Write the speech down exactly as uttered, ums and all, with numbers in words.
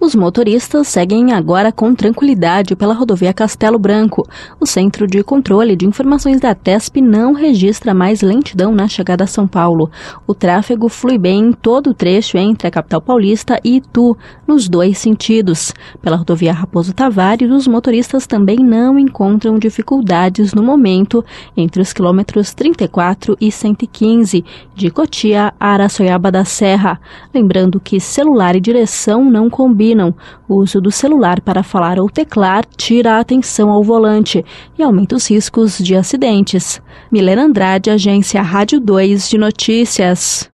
Os motoristas seguem agora com tranquilidade pela rodovia Castelo Branco. O Centro de Controle de Informações da TESP não registra mais lentidão na chegada a São Paulo. O tráfego flui bem em todo o trecho entre a capital paulista e Itu, nos dois sentidos. Pela rodovia Raposo Tavares, os motoristas também não encontram dificuldades no momento entre os quilômetros trinta e quatro e cento e quinze, de Cotia a Araçoiaba da Serra. Lembrando que celular e direção não combinam. O uso do celular para falar ou teclar tira a atenção ao volante e aumenta os riscos de acidentes. Milena Andrade, Agência Rádio dois de Notícias.